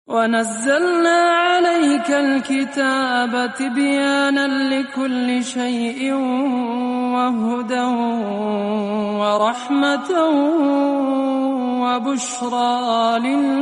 ونزلنا عليك الكتاب تبيانا لكل شيء وهدى ورحمة وبشرى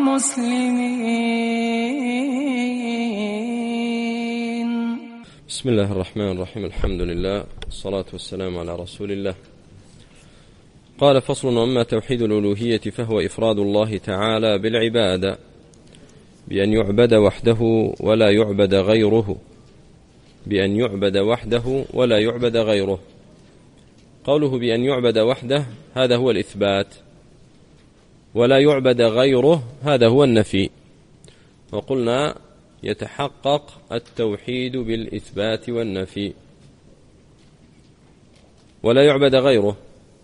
للمسلمين. بسم الله الرحمن الرحيم. الحمد لله والصلاة والسلام على رسول الله. قال: فصل: وأما توحيد الألوهية فهو إفراد الله تعالى بالعبادة بأن يعبد وحده ولا يعبد غيره، بأن يعبد وحده ولا يعبد غيره. قوله بأن يعبد وحده هذا هو الإثبات، ولا يعبد غيره هذا هو النفي. وقلنا يتحقق التوحيد بالإثبات والنفي. ولا يعبد غيره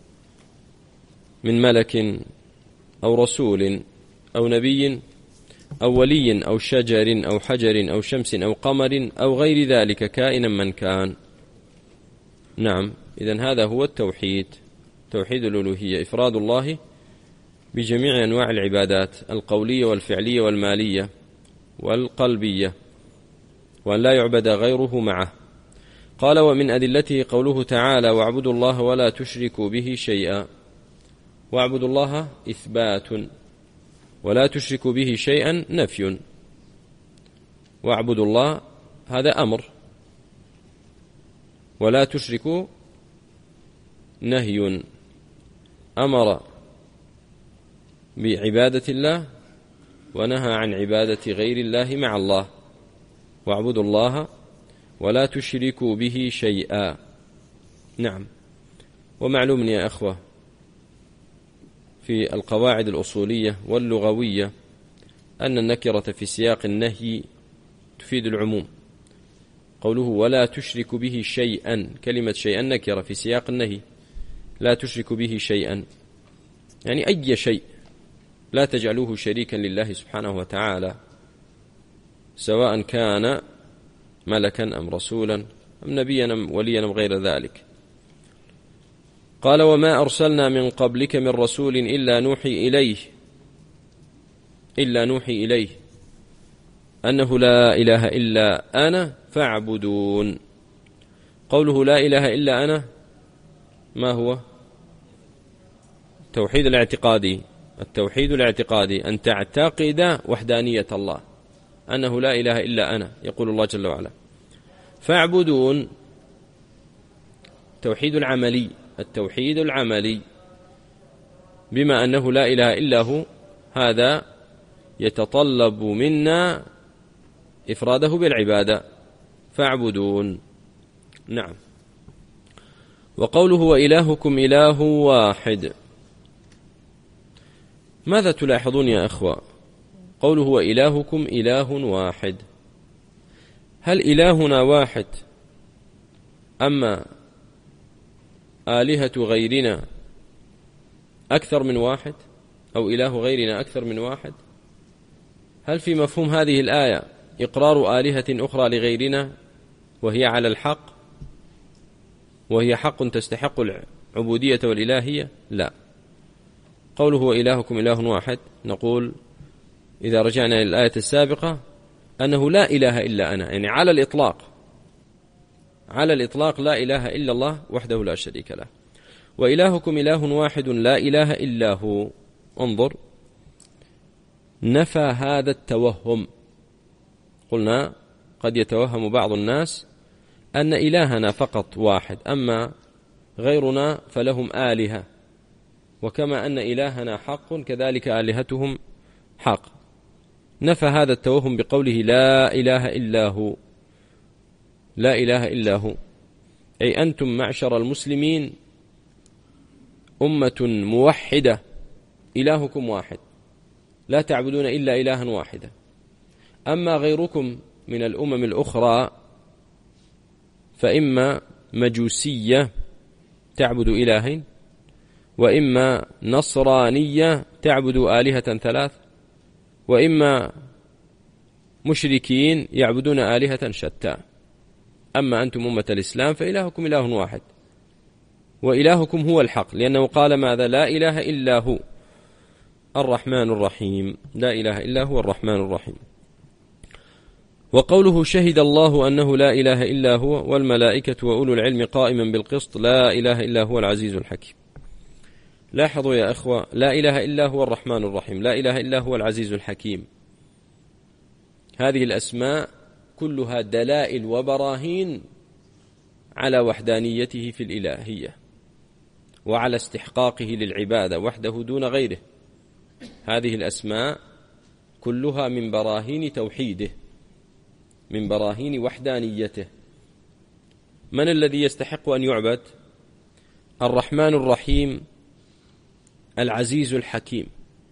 من ملك أو رسول أو نبي أو ولي أو شجر أو حجر أو شمس أو قمر أو غير ذلك كائنا من كان. نعم، إذن هذا هو التوحيد، توحيد الألوهية، إفراد الله بجميع أنواع العبادات القولية والفعلية والمالية والقلبية، وأن لا يعبد غيره معه. قال: ومن أدلته قوله تعالى: واعبدوا الله ولا تشركوا به شيئا. واعبدوا الله إثبات، ولا تشركوا به شيئا نفي. واعبدوا الله هذا أمر، ولا تشركوا نهي، أمر بعبادة الله ونهى عن عبادة غير الله مع الله. واعبدوا الله ولا تشركوا به شيئا. نعم، ومعلوم يا أخوة في القواعد الأصولية واللغوية أن النكرة في سياق النهي تفيد العموم. قوله ولا تشرك به شيئا، كلمة شيئا نكرة في سياق النهي، لا تشرك به شيئا يعني أي شيء، لا تجعلوه شريكا لله سبحانه وتعالى، سواء كان ملكا أم رسولا أم نبيا أم وليا أم غير ذلك. قال: وما أرسلنا من قبلك من رسول إلا نوحي إليه أنه لا إله إلا أنا فاعبدون. قوله لا إله إلا أنا ما هو؟ التوحيد الاعتقادي، أن تعتقد وحدانية الله، أنه لا إله إلا أنا، يقول الله جل وعلا. فاعبدون التوحيد العملي، بما أنه لا إله إلا هو، هذا يتطلب منا إفراده بالعبادة، فاعبدون. نعم. وقوله وإلهكم إله واحد، ماذا تلاحظون يا أخوة؟ قوله وإلهكم إله واحد، هل إلهنا واحد أما آلهة غيرنا أكثر من واحد، أو إله غيرنا أكثر من واحد؟ هل في مفهوم هذه الآية إقرار آلهة أخرى لغيرنا وهي على الحق، وهي حق تستحق العبودية والإلهية؟ لا. قوله وإلهكم إله واحد، نقول إذا رجعنا إلى الآية السابقة أنه لا إله إلا أنا، يعني على الإطلاق لا إله إلا الله وحده لا شريك له. وإلهكم إله واحد لا إله إلا هو، انظر، نفى هذا التوهم. قلنا قد يتوهم بعض الناس أن إلهنا فقط واحد، أما غيرنا فلهم آلهة، وكما أن إلهنا حق كذلك آلهتهم حق. نفى هذا التوهم بقوله لا إله إلا هو، أي أنتم معشر المسلمين أمة موحدة، إلهكم واحد، لا تعبدون إلا إلها واحدا. أما غيركم من الأمم الأخرى فإما مجوسية تعبد إلهين، وإما نصرانية تعبد آلهة ثلاث، وإما مشركين يعبدون آلهة شتى. أما أنتم أمة الإسلام فإلهكم إله واحد، وإلهكم هو الحق، لأنه قال ماذا؟ لا إله إلا هو. الرحمن الرحيم، لا إله إلا هو الرحمن الرحيم. وقوله شهد الله أنه لا إله إلا هو والملائكة وأولو العلم قائما بالقسط لا إله إلا هو العزيز الحكيم. لاحظوا يا أخوة، لا إله إلا هو الرحمن الرحيم، لا إله إلا هو العزيز الحكيم، هذه الأسماء كلها دلائل وبراهين على وحدانيته في الإلهية وعلى استحقاقه للعبادة وحده دون غيره. هذه الأسماء كلها من براهين توحيده، من براهين وحدانيته. من الذي يستحق أن يعبد؟ الرحمن الرحيم العزيز الحكيم.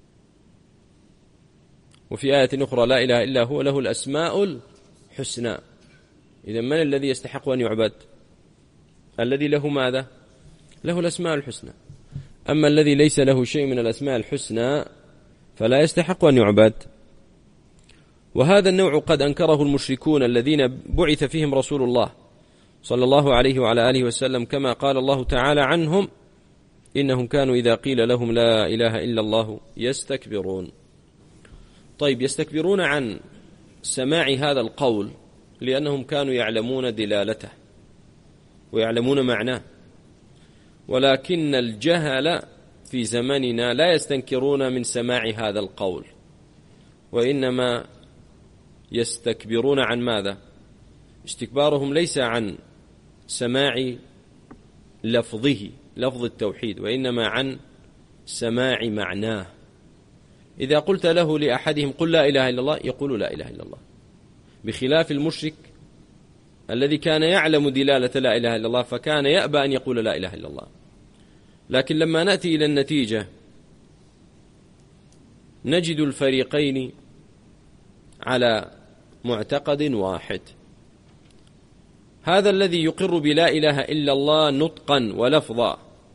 وفي آية أخرى لا إله إلا هو له الأسماء الحسنى. إذن من الذي يستحق أن يعبد؟ الذي له ماذا؟ له الأسماء الحسنى. أما الذي ليس له شيء من الأسماء الحسنى فلا يستحق أن يعبد. وهذا النوع قد أنكره المشركون الذين بعث فيهم رسول الله صلى الله عليه وعلى آله وسلم، كما قال الله تعالى عنهم إنهم كانوا إذا قيل لهم لا إله إلا الله يستكبرون. طيب، يستكبرون عن سماع هذا القول لأنهم كانوا يعلمون دلالته ويعلمون معناه، ولكن الجهل في زمننا لا يستنكرون من سماع هذا القول، وإنما يستكبرون عن ماذا؟ استكبارهم ليس عن سماع لفظه، لفظ التوحيد، وإنما عن سماع معناه. إذا قلت له لأحدهم قل لا إله إلا الله يقول لا إله إلا الله، بخلاف المشرك الذي كان يعلم دلالة لا إله إلا الله فكان يأبى أن يقول لا إله إلا الله. لكن لما نأتي إلى النتيجة نجد الفريقين على معتقد واحد. هذا الذي يقر بلا إله إلا الله نطقا ولفظا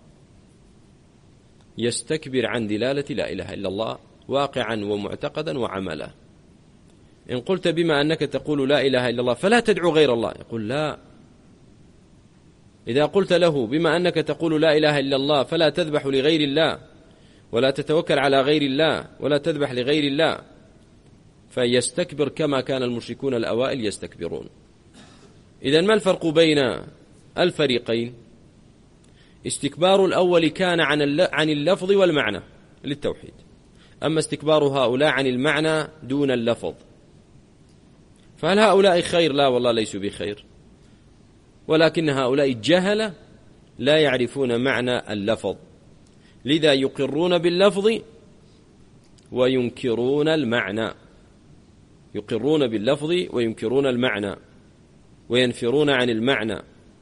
يستكبر عن دلالة لا إله إلا الله واقعا ومعتقدا وعملا. إن قلت بما أنك تقول لا إله إلا الله فلا تدعو غير الله، يقول لا. إذا قلت له بما أنك تقول لا إله إلا الله فلا تذبح لغير الله ولا تتوكل على غير الله ولا تذبح لغير الله، فيستكبر كما كان المشركون الأوائل يستكبرون. إذن ما الفرق بين الفريقين؟ استكبار الأول كان عن اللفظ والمعنى للتوحيد، أما استكبار هؤلاء عن المعنى دون اللفظ. فهل هؤلاء خير؟ لا والله ليسوا بخير، ولكن هؤلاء جهل لا يعرفون معنى اللفظ، لذا يقرون باللفظ وينكرون المعنى، يقرون باللفظ وينكرون المعنى وينفرون عن المعنى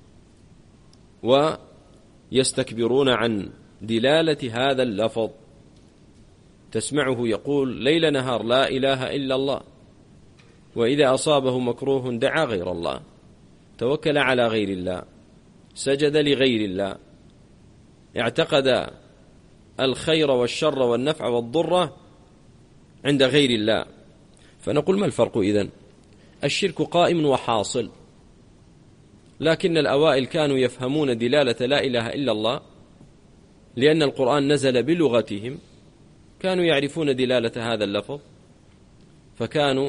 ويستكبرون عن دلالة هذا اللفظ. تسمعه يقول ليل نهار لا إله إلا الله، وإذا أصابه مكروه دعا غير الله، توكل على غير الله، سجد لغير الله، اعتقد الخير والشر والنفع والضر عند غير الله. فنقول ما الفرق إذن؟ الشرك قائم وحاصل، لكن الأوائل كانوا يفهمون دلالة لا إله إلا الله لأن القرآن نزل بلغتهم، كانوا يعرفون دلالة هذا اللفظ، فكانوا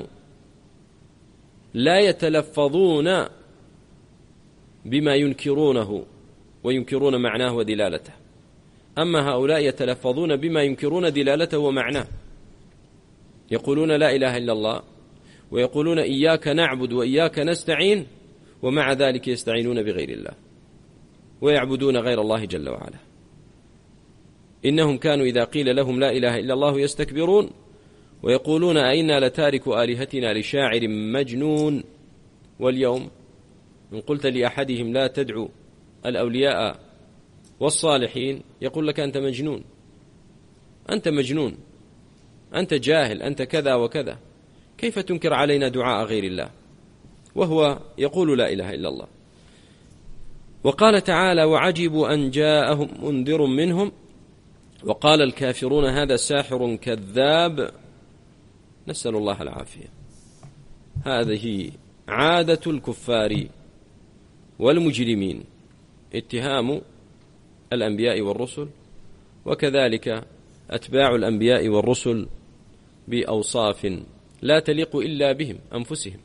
لا يتلفظون بما ينكرونه وينكرون معناه ودلالته. أما هؤلاء يتلفظون بما ينكرون دلالته ومعناه، يقولون لا إله إلا الله ويقولون إياك نعبد وإياك نستعين، ومع ذلك يستعينون بغير الله ويعبدون غير الله جل وعلا. إنهم كانوا إذا قيل لهم لا إله إلا الله يستكبرون ويقولون أئنا لتارك آلهتنا لشاعر مجنون. واليوم إن قلت لأحدهم لا تدعو الأولياء والصالحين يقول لك أنت مجنون، أنت مجنون، أنت جاهل، أنت كذا وكذا، كيف تنكر علينا دعاء غير الله وهو يقول لا إله إلا الله. وقال تعالى وعجبوا أن جاءهم منذر منهم وقال الكافرون هذا ساحر كذاب، نسأل الله العافية. هذه عادة الكفار والمجرمين، اتهام الأنبياء والرسل، وكذلك أتباع الأنبياء والرسل بأوصاف لا تليق إلا بهم أنفسهم.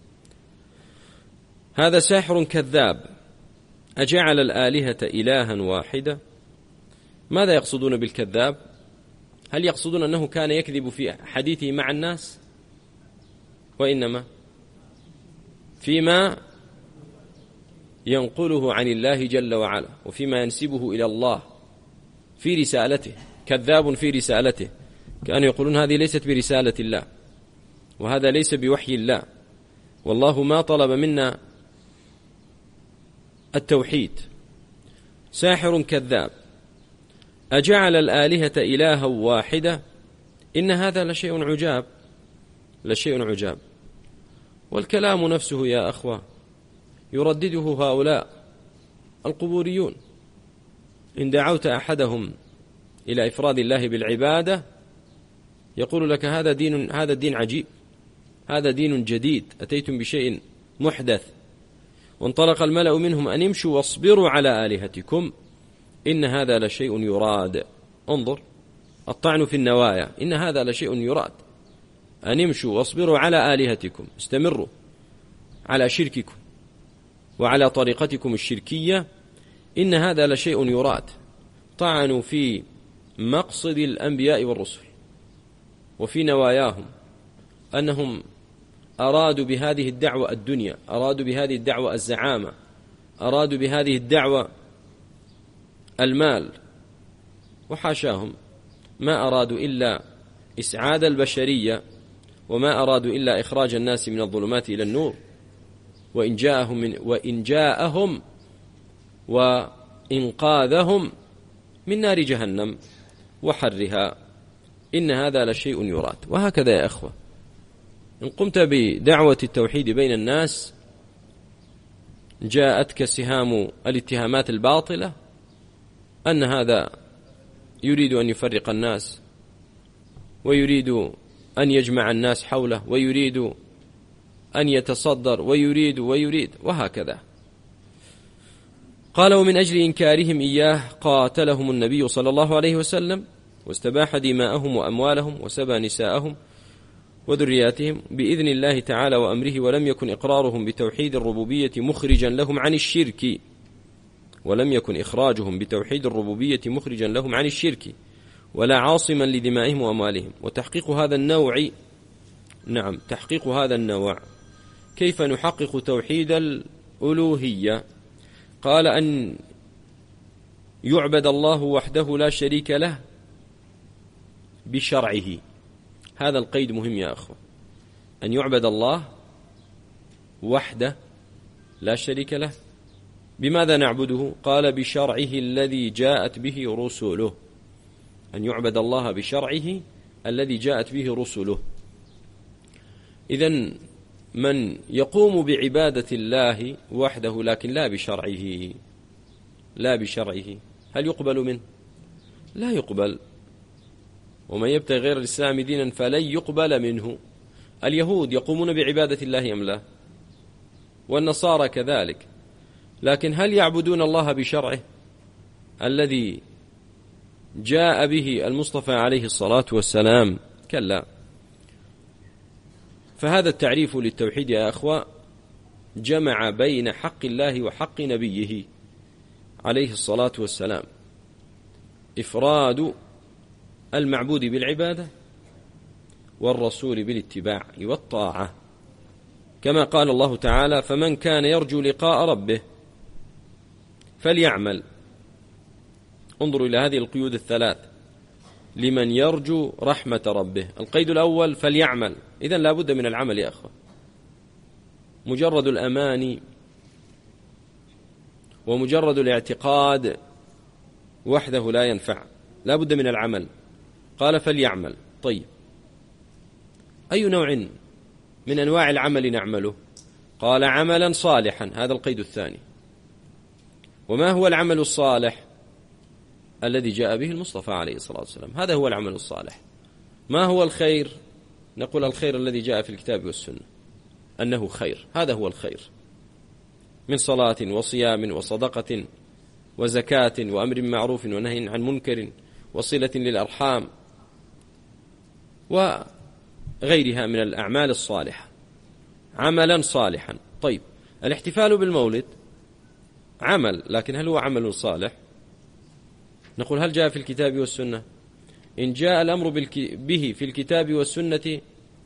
هذا ساحر كذاب. أجعل الآلهة إلها واحدة. ماذا يقصدون بالكذاب؟ هل يقصدون أنه كان يكذب في حديثه مع الناس؟ وإنما فيما ينقله عن الله جل وعلا وفيما ينسبه إلى الله في رسالته. كذاب في رسالته، كانوا يقولون هذه ليست برسالة الله وهذا ليس بوحي الله، والله ما طلب منا التوحيد. ساحر كذاب. أجعل الآلهة إلها واحدة. إن هذا لشيء عجاب، لشيء عجاب. والكلام نفسه يا أخوة يردده هؤلاء القبوريون. إن دعوت أحدهم إلى إفراد الله بالعبادة يقول لك هذا الدين عجيب، هذا دين جديد، أتيتم بشيء محدث. وانطلق الملأ منهم أن امشوا واصبروا على آلهتكم إن هذا لشيء يراد. انظر الطعن في النوايا، إن هذا لشيء يراد. أن امشوا واصبروا على آلهتكم، استمروا على شرككم وعلى طريقتكم الشركية، إن هذا لشيء يراد. طعنوا في مقصد الأنبياء والرسل وفي نواياهم، أنهم أرادوا بهذه الدعوة الدنيا، أرادوا بهذه الدعوة الزعامة، أرادوا بهذه الدعوة المال، وحاشاهم، ما أرادوا إلا إسعاد البشرية، وما أرادوا إلا إخراج الناس من الظلمات إلى النور. وإن جاءهم وإنقاذهم من نار جهنم وحرها، إن هذا لشيء يراد. وهكذا يا أخوة، إن قمت بدعوة التوحيد بين الناس جاءتك سهام الاتهامات الباطلة أن هذا يريد أن يفرق الناس، ويريد أن يجمع الناس حوله، ويريد أن يتصدر، ويريد وهكذا. قال: ومن أجل إنكارهم إياه قاتلهم النبي صلى الله عليه وسلم، واستباح دماءهم وأموالهم، وسبى نساءهم وذرياتهم بإذن الله تعالى وأمره، ولم يكن إقرارهم بتوحيد الربوبية مخرجا لهم عن الشرك، ولم يكن إخراجهم بتوحيد الربوبية مخرجا لهم عن الشرك ولا عاصما لدمائهم وأموالهم. وتحقيق هذا النوع، نعم تحقيق هذا النوع، كيف نحقق توحيد الألوهية؟ قال: أن يعبد الله وحده لا شريك له بشرعه. هذا القيد مهم يا أخوة، أن يعبد الله وحده لا شريك له. بماذا نعبده؟ قال: بشرعه الذي جاءت به رسله. أن يعبد الله بشرعه الذي جاءت به رسله. إذن من يقوم بعبادة الله وحده لكن لا بشرعه، هل يقبل منه؟ لا يقبل. ومن يبتغي غير الإسلام دينا فلن يقبل منه. اليهود يقومون بعبادة الله أم لا؟ والنصارى كذلك. لكن هل يعبدون الله بشرعه الذي جاء به المصطفى عليه الصلاة والسلام؟ كلا. فهذا التعريف للتوحيد يا أخوة جمع بين حق الله وحق نبيه عليه الصلاة والسلام، إفراد المعبود بالعبادة والرسول بالاتباع والطاعة، كما قال الله تعالى: فمن كان يرجو لقاء ربه فليعمل. انظروا إلى هذه القيود الثلاث: لمن يرجو رحمة ربه. القيد الأول فليعمل، إذن لا بد من العمل يا أخوة. مجرد الأماني ومجرد الاعتقاد وحده لا ينفع، لا بد من العمل. قال: فليعمل. طيب، أي نوع من أنواع العمل نعمله؟ قال: عملا صالحا. هذا القيد الثاني. وما هو العمل الصالح؟ الذي جاء به المصطفى عليه الصلاة والسلام، هذا هو العمل الصالح. ما هو الخير؟ نقول: الخير الذي جاء في الكتاب والسنة، أنه خير، هذا هو الخير، من صلاة وصيام وصدقة وزكاة وأمر معروف ونهي عن منكر وصلة للأرحام وغيرها من الأعمال الصالحة عملا صالحا. طيب، الاحتفال بالمولد عمل، لكن هل هو عمل صالح؟ نقول هل جاء في الكتاب والسنة؟ إن جاء الأمر به في الكتاب والسنة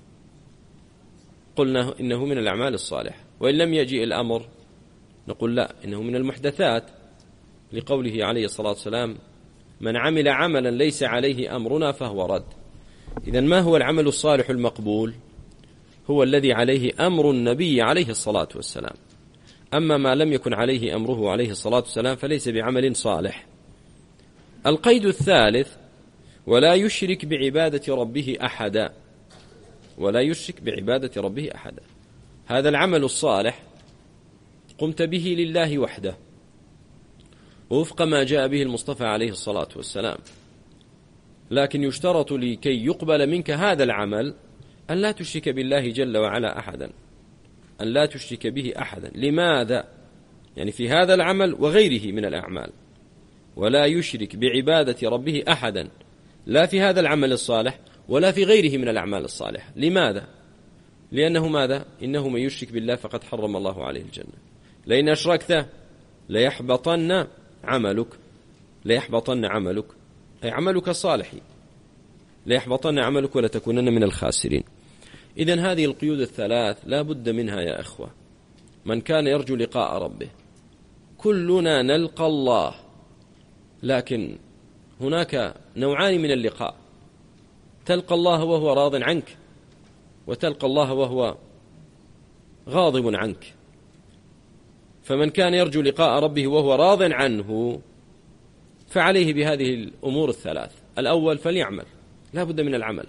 قلنا إنه من الأعمال الصالحة، وإن لم يجيء الأمر نقول لا، إنه من المحدثات، لقوله عليه الصلاة والسلام: من عمل عملا ليس عليه أمرنا فهو رد. إذن ما هو العمل الصالح المقبول؟ هو الذي عليه أمر النبي عليه الصلاة والسلام. أما ما لم يكن عليه أمره عليه الصلاة والسلام فليس بعمل صالح. القيد الثالث: ولا يشرك بعبادة ربه أحدا. ولا يشرك بعبادة ربه أحدا. هذا العمل الصالح قمت به لله وحده وفق ما جاء به المصطفى عليه الصلاة والسلام، لكن يشترط لكي يقبل منك هذا العمل أن لا تشرك بالله جل وعلا أحدا، أن لا تشرك به أحدا. لماذا؟ يعني في هذا العمل وغيره من الأعمال. ولا يشرك بعبادة ربه أحدا، لا في هذا العمل الصالح ولا في غيره من الأعمال الصالحة. لماذا؟ لأنه ماذا؟ إنه من يشرك بالله فقد حرم الله عليه الجنة. لئن أشركت ليحبطن عملك، ليحبطن عملك أي عملك الصالح، ليحبطن عملك ولتكونن من الخاسرين. إذن هذه القيود الثلاث لا بد منها يا أخوة. من كان يرجو لقاء ربه، كلنا نلقى الله، لكن هناك نوعان من اللقاء: تلقى الله وهو راض عنك، وتلقى الله وهو غاضب عنك. فمن كان يرجو لقاء ربه وهو راض عنه فعليه بهذه الأمور الثلاث. الأول فليعمل، لا بد من العمل.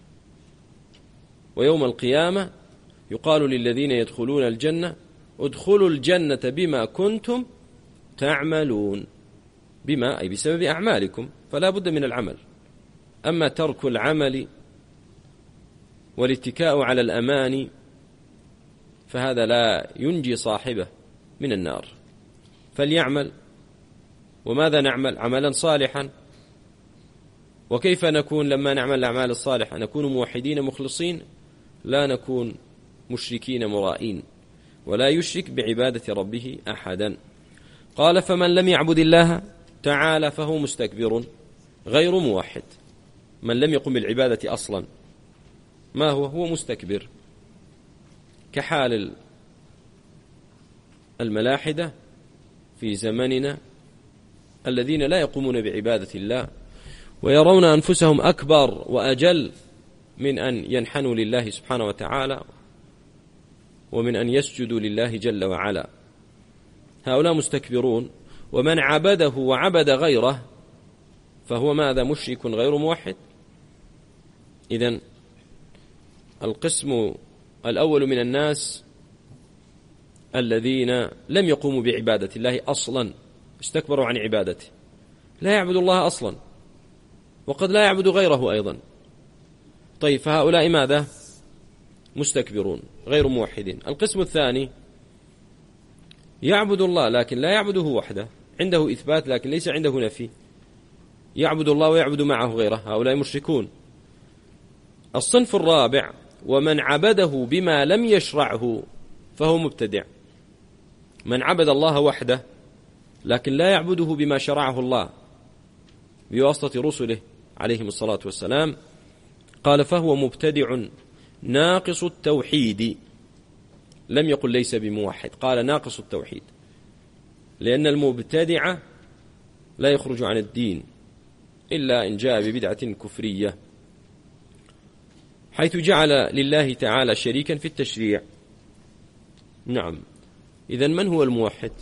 ويوم القيامة يقال للذين يدخلون الجنة: ادخلوا الجنة بما كنتم تعملون. بما أي بسبب أعمالكم، فلا بد من العمل. أما ترك العمل والاتكاء على الأماني فهذا لا ينجي صاحبه من النار. فليعمل. وماذا نعمل؟ عملا صالحا. وكيف نكون لما نعمل الأعمال الصالحة؟ نكون موحدين مخلصين، لا نكون مشركين مرائين. ولا يشرك بعبادة ربه أحدا. قال: فمن لم يعبد الله تعالى فهو مستكبر غير موحد. من لم يقم بالعبادة أصلا ما هو مستكبر، كحال الملاحدة في زمننا الذين لا يقومون بعبادة الله ويرون أنفسهم أكبر وأجل من أن ينحنوا لله سبحانه وتعالى ومن أن يسجدوا لله جل وعلا. هؤلاء مستكبرون. ومن عبده وعبد غيره فهو ماذا؟ مشرك غير موحد. إذن القسم الأول من الناس الذين لم يقوموا بعبادة الله أصلا، استكبروا عن عبادته، لا يعبد الله أصلا، وقد لا يعبد غيره أيضا. طيب، فهؤلاء ماذا؟ مستكبرون غير موحدين. القسم الثاني يعبد الله لكن لا يعبده وحده، عنده إثبات لكن ليس عنده نفي، يعبد الله ويعبد معه غيره، هؤلاء مشركون. الصنف الرابع: ومن عبده بما لم يشرعه فهو مبتدع. من عبد الله وحده لكن لا يعبده بما شرعه الله بواسطة رسله عليهم الصلاة والسلام، قال: فهو مبتدع ناقص التوحيد. لم يقل ليس بموحد، قال ناقص التوحيد، لأن المبتدع لا يخرج عن الدين إلا إن جاء ببدعة كفرية، حيث جعل لله تعالى شريكا في التشريع. نعم. إذن من هو الموحد؟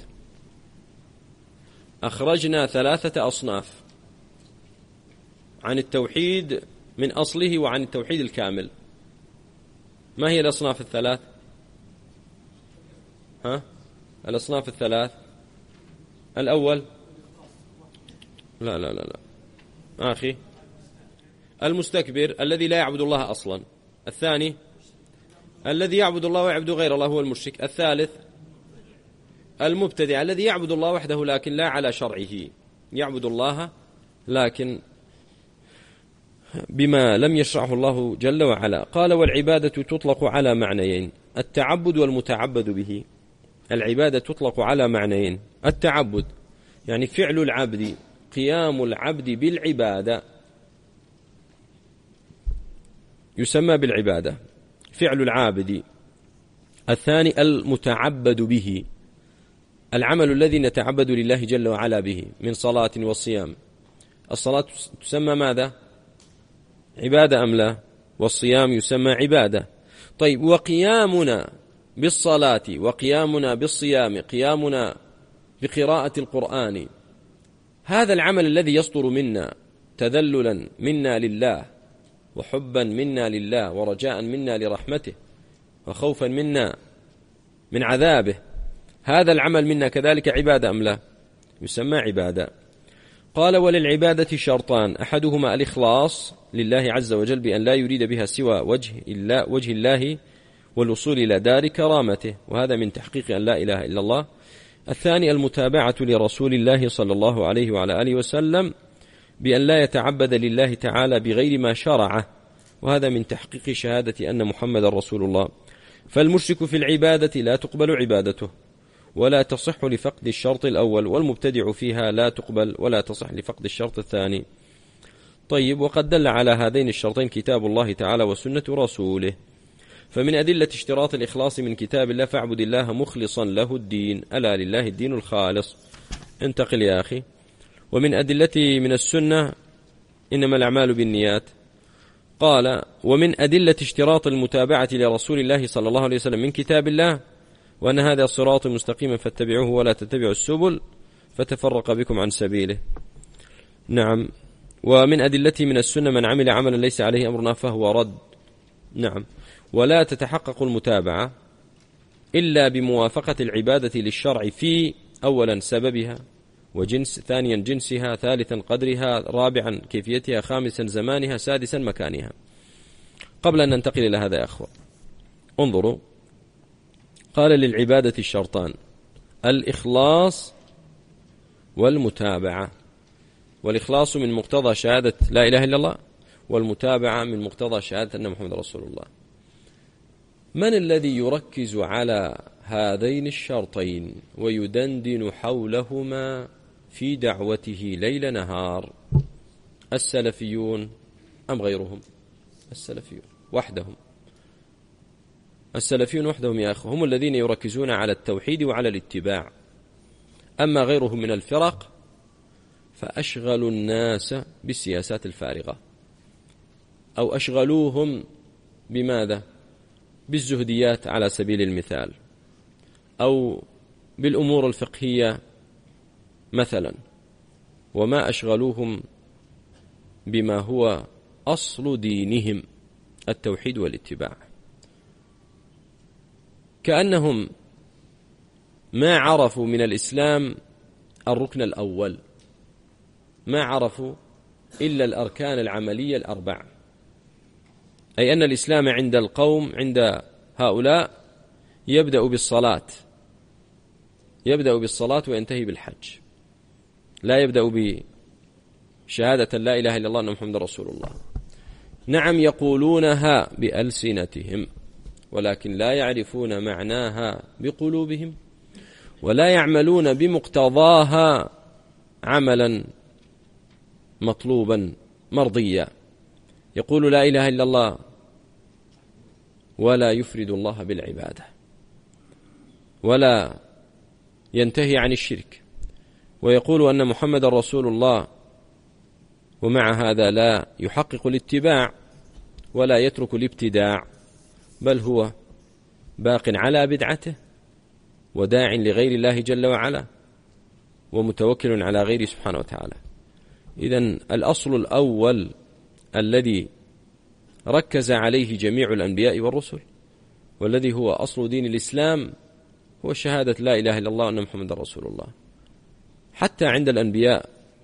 أخرجنا 3 أصناف عن التوحيد من أصله وعن التوحيد الكامل. ما هي الأصناف الثلاث؟ الأصناف الثلاث: الأول لا أخي المستكبر الذي لا يعبد الله أصلا. الثاني الذي يعبد الله ويعبد غير الله هو المشرك. الثالث المبتدع الذي يعبد الله وحده لكن لا على شرعه، يعبد الله لكن بما لم يشرعه الله جل وعلا. قال: والعبادة تطلق على معنيين: التعبد والمتعبد به. العبادة تطلق على معنيين: التعبد يعني فعل العبد، قيام العبد بالعبادة يسمى بالعبادة، فعل العابد. الثاني المتعبد به، العمل الذي نتعبد لله جل وعلا به من صلاة وصيام. الصلاة تسمى ماذا؟ عبادة أم لا؟ والصيام يسمى عبادة. طيب، وقيامنا بالصلاة وقيامنا بالصيام، قيامنا بقراءة القرآن، هذا العمل الذي يصدر منا تذللا منا لله، وحبا منا لله، ورجاء منا لرحمته، وخوفا منا من عذابه، هذا العمل منا كذلك عبادة أم لا؟ يسمى عبادة. قال: وللعبادة شرطان: أحدهما الإخلاص لله عز وجل بأن لا يريد بها سوى وجه الله والوصول إلى دار كرامته، وهذا من تحقيق أن لا إله إلا الله. الثاني المتابعة لرسول الله صلى الله عليه وعلى آله وسلم بأن لا يتعبد لله تعالى بغير ما شرعه، وهذا من تحقيق شهادة أن محمد رسول الله. فالمشرك في العبادة لا تقبل عبادته ولا تصح لفقد الشرط الأول، والمبتدع فيها لا تقبل ولا تصح لفقد الشرط الثاني. طيب، وقد دل على هذين الشرطين كتاب الله تعالى وسنة رسوله. فمن أدلة اشتراط الإخلاص من كتاب الله: فاعبد الله مخلصا له الدين، ألا لله الدين الخالص. انتقل يا أخي. ومن أدلته من السنة: إنما الأعمال بالنيات. قال: ومن أدلة اشتراط المتابعة لرسول الله صلى الله عليه وسلم من كتاب الله: وأن هذا صراط مستقيما فاتبعوه ولا تتبعوا السبل فتفرق بكم عن سبيله. نعم. ومن أدلته من السنة: من عمل عملا ليس عليه أمرنا فهو رد. نعم. ولا تتحقق المتابعة إلا بموافقة العبادة للشرع في أولا سببها، ثانيا جنسها، ثالثا قدرها، رابعا كيفيتها، خامسا زمانها، سادسا مكانها. قبل أن ننتقل إلى هذا يا أخوة، انظروا. قال: للعبادة الشرطان: الإخلاص والمتابعة. والإخلاص من مقتضى شهادة لا إله إلا الله، والمتابعة من مقتضى شهادة أن محمد رسول الله. من الذي يركز على هذين الشرطين ويدندن حولهما في دعوته ليل نهار؟ السلفيون أم غيرهم؟ السلفيون وحدهم. السلفيون وحدهم يا أخي هم الذين يركزون على التوحيد وعلى الاتباع. أما غيرهم من الفرق فأشغلوا الناس بالسياسات الفارغة، أو أشغلوهم بماذا؟ بالزهديات على سبيل المثال، أو بالأمور الفقهية مثلا، وما أشغلوهم بما هو أصل دينهم، التوحيد والاتباع. كأنهم ما عرفوا من الإسلام الركن الأول، ما عرفوا إلا الأركان العملية الأربع، أي أن الإسلام عند القوم، عند هؤلاء، يبدأ بالصلاة وينتهي بالحج، لا يبدأ بشهادة لا إله إلا الله أن محمد رسول الله. نعم، يقولونها بألسنتهم ولكن لا يعرفون معناها بقلوبهم، ولا يعملون بمقتضاها عملا مطلوبا مرضيا. يقول لا إله إلا الله ولا يفرد الله بالعبادة، ولا ينتهي عن الشرك، ويقول أن محمد رسول الله، ومع هذا لا يحقق الاتباع ولا يترك الابتداع، بل هو باق على بدعته وداع لغير الله جل وعلا ومتوكل على غيره سبحانه وتعالى. إذن الأصل الأول الذي ركز عليه جميع الأنبياء والرسل، والذي هو أصل دين الإسلام، هو شهادة لا إله إلا الله أن محمد رسول الله. حتى عند الأنبياء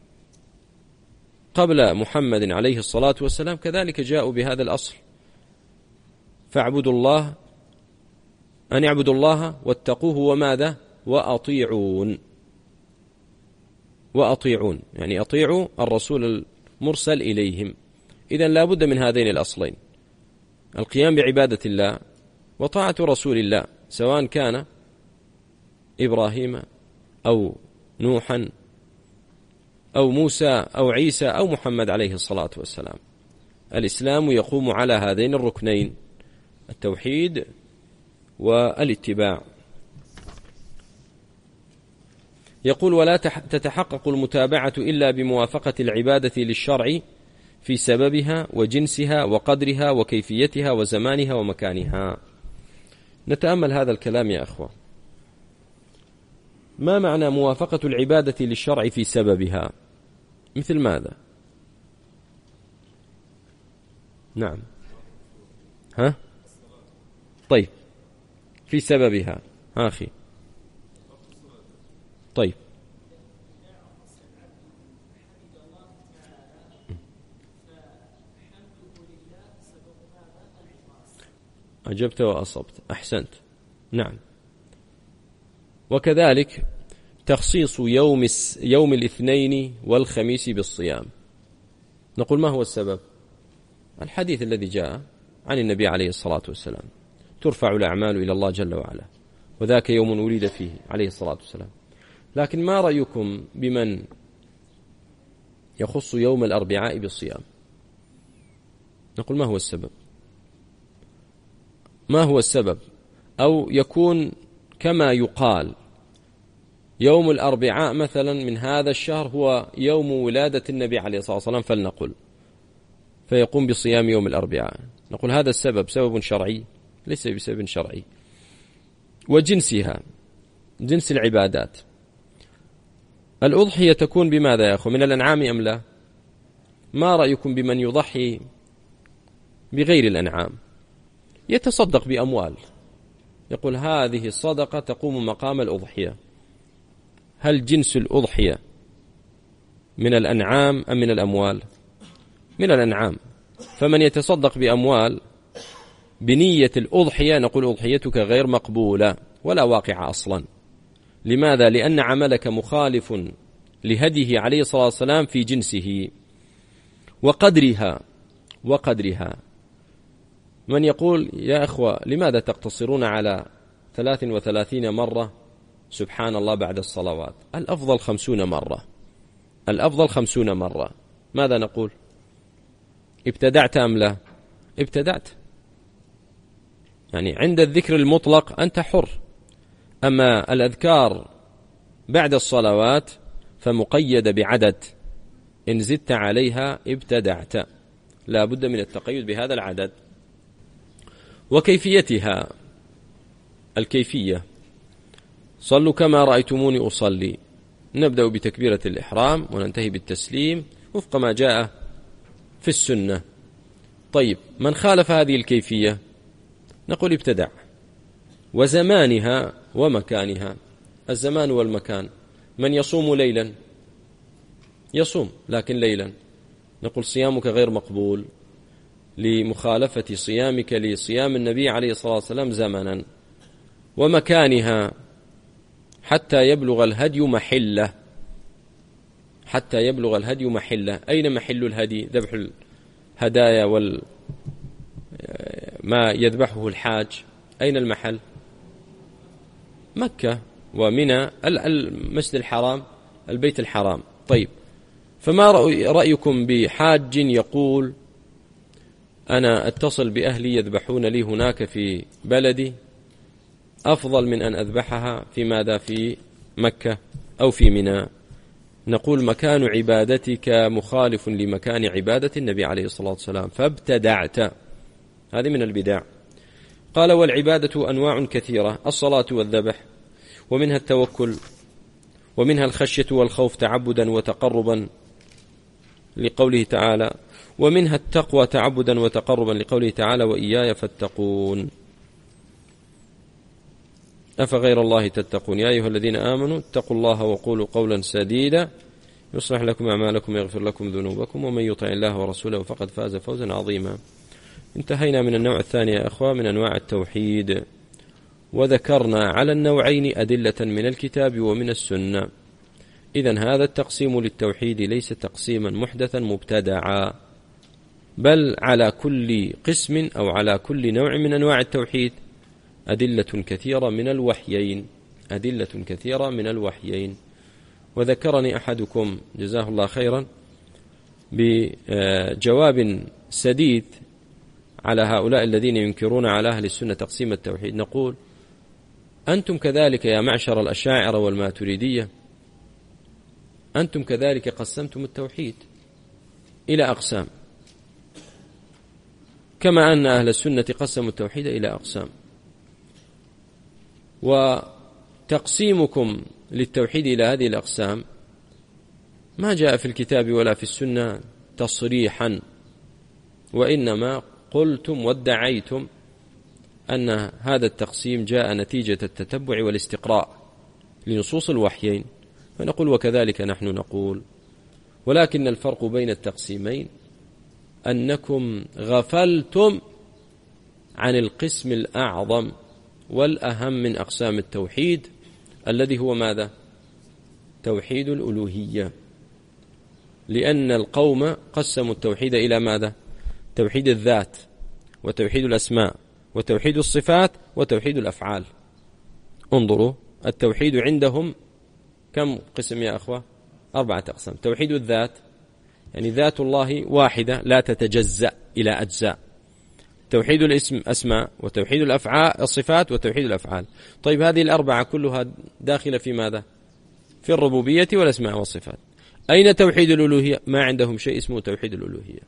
قبل محمد عليه الصلاة والسلام كذلك جاءوا بهذا الأصل: فاعبدوا الله، أن يعبدوا الله واتقوه وماذا؟ وأطيعون، يعني أطيعوا الرسول المرسل إليهم، إذن لا بد من هذين الأصلين: القيام بعبادة الله وطاعة رسول الله، سواء كان إبراهيم أو نوحا أو موسى أو عيسى أو محمد عليه الصلاة والسلام. الإسلام يقوم على هذين الركنين: التوحيد والاتباع. يقول: ولا تتحقق المتابعة إلا بموافقة العبادة للشرع في سببها وجنسها وقدرها وكيفيتها وزمانها ومكانها. نتأمل هذا الكلام يا أخوة. ما معنى موافقة العبادة للشرع في سببها؟ مثل ماذا؟ نعم. طيب، في سببها أخي. طيب، أجبت وأصبت، أحسنت. نعم. وكذلك تخصيص يوم الاثنين والخميس بالصيام، نقول: ما هو السبب؟ الحديث الذي جاء عن النبي عليه الصلاة والسلام: ترفع الأعمال إلى الله جل وعلا، وذاك يوم ولد فيه عليه الصلاة والسلام. لكن ما رأيكم بمن يخص يوم الأربعاء بالصيام؟ نقول: ما هو السبب؟ ما هو السبب؟ أو يكون كما يقال: يوم الأربعاء مثلا من هذا الشهر هو يوم ولادة النبي عليه الصلاة والسلام، فلنقل، فيقوم بصيام يوم الأربعاء. نقول: هذا السبب سبب شرعي؟ ليس بسبب شرعي. وجنسها، جنس العبادات، الأضحية تكون بماذا يا أخو؟ من الأنعام أم لا؟ ما رأيكم بمن يضحي بغير الأنعام؟ يتصدق بأموال، يقول: هذه الصدقة تقوم مقام الأضحية. هل جنس الأضحية من الأنعام أم من الأموال؟ من الأنعام. فمن يتصدق بأموال بنية الأضحية، نقول: أضحيتك غير مقبولة ولا واقعة أصلا. لماذا؟ لأن عملك مخالف لهديه عليه الصلاة والسلام في جنسه وقدرها. من يقول: يا أخوة، لماذا تقتصرون على 33 مرة سبحان الله بعد الصلوات؟ الأفضل 50 مرة، الأفضل 50 مرة. ماذا نقول؟ ابتدعت أم لا؟ ابتدعت. يعني عند الذكر المطلق أنت حر، أما الأذكار بعد الصلوات فمقيدة بعدد، إن زدت عليها ابتدعت. لا بد من التقيد بهذا العدد. وكيفيتها، الكيفية: صلوا كما رأيتموني أصلي. نبدأ بتكبيرة الإحرام وننتهي بالتسليم وفق ما جاء في السنة. طيب، من خالف هذه الكيفية نقول: ابتدع. وزمانها ومكانها، الزمان والمكان: من يصوم ليلا يصوم، لكن ليلا، نقول: صيامك غير مقبول لمخالفة صيامك لصيام النبي عليه الصلاة والسلام زمنا. ومكانها: حتى يبلغ الهدي محله، حتى يبلغ الهدي محله. أين محل الهدي؟ ذبح الهدايا ما يذبحه الحاج، أين المحل؟ مكة ومنى، المسجد الحرام، البيت الحرام. طيب، فما رأيكم بحاج يقول: أنا أتصل بأهلي يذبحون لي هناك في بلدي، أفضل من أن أذبحها في ماذا؟ في مكة أو في منى. نقول: مكان عبادتك مخالف لمكان عبادة النبي عليه الصلاة والسلام، فابتدعت. هذه من البدع. قال: والعبادة أنواع كثيرة: الصلاة والذبح، ومنها التوكل، ومنها الخشية والخوف تعبدا وتقربا لقوله تعالى، ومنها التقوى تعبدا وتقربا لقوله تعالى: وإياي فاتقون. أفغير الله تتقون يا أيها الذين آمنوا اتقوا الله وقولوا قولا سديدا يصلح لكم أعمالكم ويغفر لكم ذنوبكم ومن يطع الله ورسوله فقد فاز فوزا عظيما. انتهينا من النوع الثاني يا أخوة من أنواع التوحيد، وذكرنا على النوعين أدلة من الكتاب ومن السنة. إذن هذا التقسيم للتوحيد ليس تقسيما محدثا مبتدعا، بل على كل قسم أو على كل نوع من أنواع التوحيد أدلة كثيرة من الوحيين. وذكرني أحدكم جزاه الله خيرا بجواب سديد على هؤلاء الذين ينكرون على أهل السنة تقسيم التوحيد. نقول: أنتم كذلك يا معشر الأشاعرة والماتريدية، أنتم كذلك قسمتم التوحيد إلى أقسام، كما أن أهل السنة قسموا التوحيد إلى أقسام. وتقسيمكم للتوحيد إلى هذه الأقسام ما جاء في الكتاب ولا في السنة تصريحا، وإنما قلتم وادعيتم أن هذا التقسيم جاء نتيجة التتبع والاستقراء لنصوص الوحيين، فنقول: وكذلك نحن نقول، ولكن الفرق بين التقسيمين أنكم غفلتم عن القسم الأعظم والأهم من أقسام التوحيد، الذي هو ماذا؟ توحيد الألوهية. لأن القوم قسموا التوحيد إلى ماذا؟ توحيد الذات، وتوحيد الأسماء، وتوحيد الصفات، وتوحيد الأفعال. انظروا، التوحيد عندهم كم قسم يا أخوة؟ 4 أقسام. توحيد الذات، يعني ذات الله واحدة لا تتجزأ إلى أجزاء. توحيد الاسم أسماء، وتوحيد الأفعال الصفات، وتوحيد الأفعال. طيب، هذه الأربعة كلها داخلة في ماذا؟ في الربوبية والأسماء والصفات. أين توحيد الألوهية؟ ما عندهم شيء اسمه توحيد الألوهية،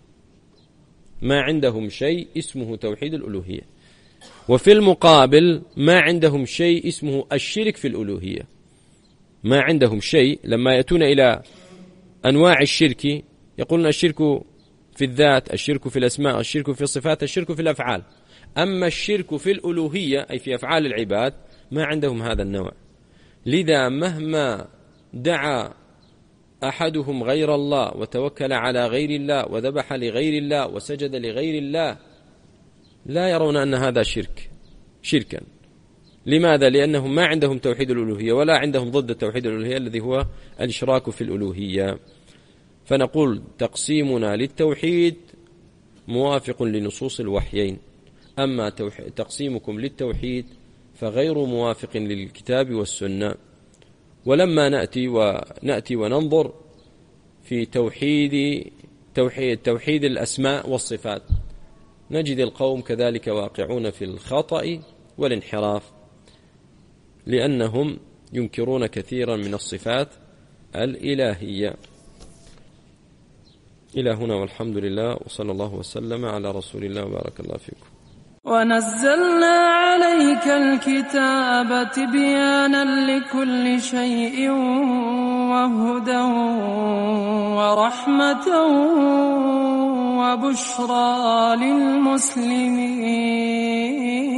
ما عندهم شيء اسمه توحيد الألوهية. وفي المقابل ما عندهم شيء اسمه الشرك في الألوهية، ما عندهم شيء. لما يأتون إلى أنواع الشرك يقولون: الشرك في الذات، الشرك في الأسماء، الشرك في الصفات، الشرك في الأفعال. أما الشرك في الألوهية أي في أفعال العباد ما عندهم هذا النوع. لذا مهما دعا أحدهم غير الله وتوكل على غير الله وذبح لغير الله وسجد لغير الله، لا يرون أن هذا شركا. لماذا؟ لأنهم ما عندهم توحيد الألوهية، ولا عندهم ضد توحيد الألوهية الذي هو الإشراك في الألوهية. فنقول: تقسيمنا للتوحيد موافق لنصوص الوحيين، أما تقسيمكم للتوحيد فغير موافق للكتاب والسنة. ولما نأتي وننظر في توحيد الأسماء والصفات نجد القوم كذلك واقعون في الخطأ والانحراف، لأنهم ينكرون كثيرا من الصفات الإلهية. إلى هنا والحمد لله، وصلى الله وسلم على رسول الله وبارك الله فيكم. ونزلنا عليك الكتاب تبيانا لكل شيء وهدى ورحمة وبشرى للمسلمين.